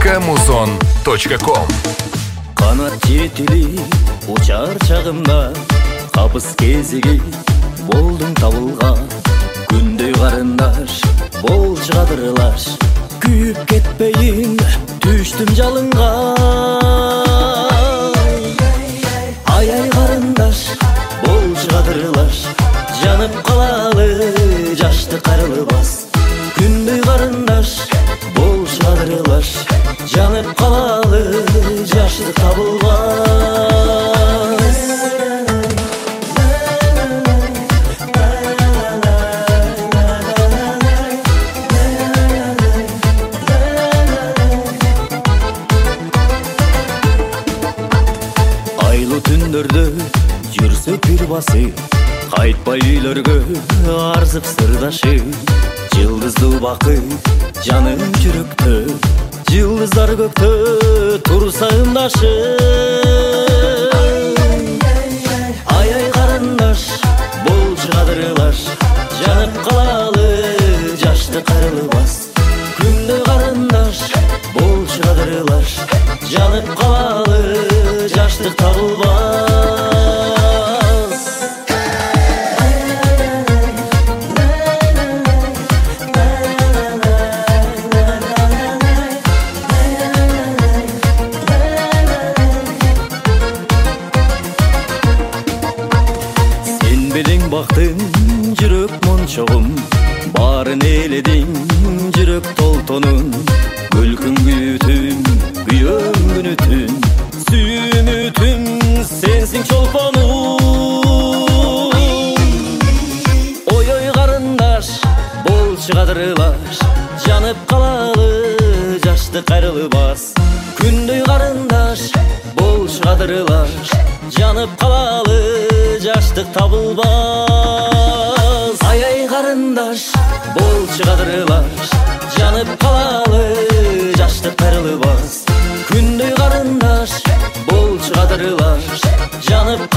www.muson.com. Kanat жетелей учар чагымда, капыс кезеги болдуң табылган. Күндөй карындаш, болчу кадырлаш, күйүп кетпейин, түштүм жалынга. Ай карындаш, болчу кадырлаш, жанып калалы, жашты карылбас. Күндөй карындаш, болчу кадырлаш, жанып калалы, жашты табылбас. Айлы түндөрдө жүрсөк бир басып, кайтпай үйлөргө арзып сырдашы. Жылдызды бакыт жаным жүрөктө, жылдыздар көктө турса ымдашы. Ай карындаш, болчу кадырлаш, жанып калалы, жашты карылбас. Күндө карындаш, болчу кадырлаш, жанып калалы, жаштык табылбас. Сен белең бактың жүрөк мончогум, барын эледиң жүрөк толтонун. Күлкүң күтүм, күйөм күнүтүм, сүйүмүтүм, сенсиң чолпонум. Ой карындаш, болчу кадырлаш, жанып калалы, жашты кайрылбас. Күндөй карындаш, болчу кадырлаш, жанып калалы, жаштык табылбас. Ай карындаш, болчу кадырлаш, жанып калалы, жаштык кайрылбас. Күндөй карындаш, болчу кадырлаш, жанып